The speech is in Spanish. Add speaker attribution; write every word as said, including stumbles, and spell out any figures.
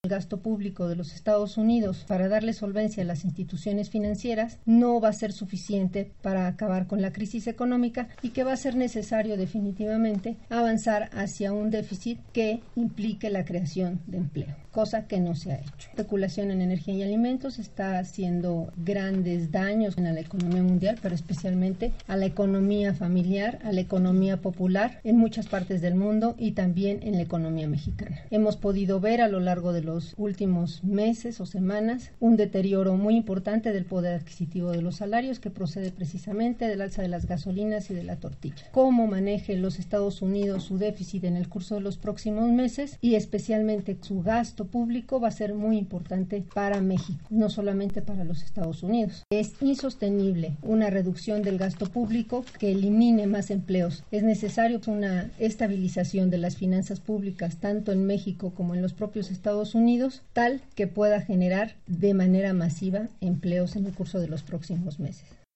Speaker 1: El gasto público de los Estados Unidos para darle solvencia a las instituciones financieras no va a ser suficiente para acabar con la crisis económica y que va a ser necesario definitivamente avanzar hacia un déficit que implique la creación de empleo, cosa que no se ha hecho. La especulación en energía y alimentos está haciendo grandes daños en la economía mundial, pero especialmente a la economía familiar, a la economía popular en muchas partes del mundo y también en la economía mexicana. Hemos podido ver a lo largo de los últimos meses o semanas un deterioro muy importante del poder adquisitivo de los salarios que procede precisamente del alza de las gasolinas y de la tortilla. Cómo maneje los Estados Unidos su déficit en el curso de los próximos meses y especialmente su gasto público va a ser muy importante para México, no solamente para los Estados Unidos. Es insostenible una reducción del gasto público que elimine más empleos. Es necesario una estabilización de las finanzas públicas tanto en México como en los propios Estados Unidos, tal que pueda generar de manera masiva empleos en el curso de los próximos meses.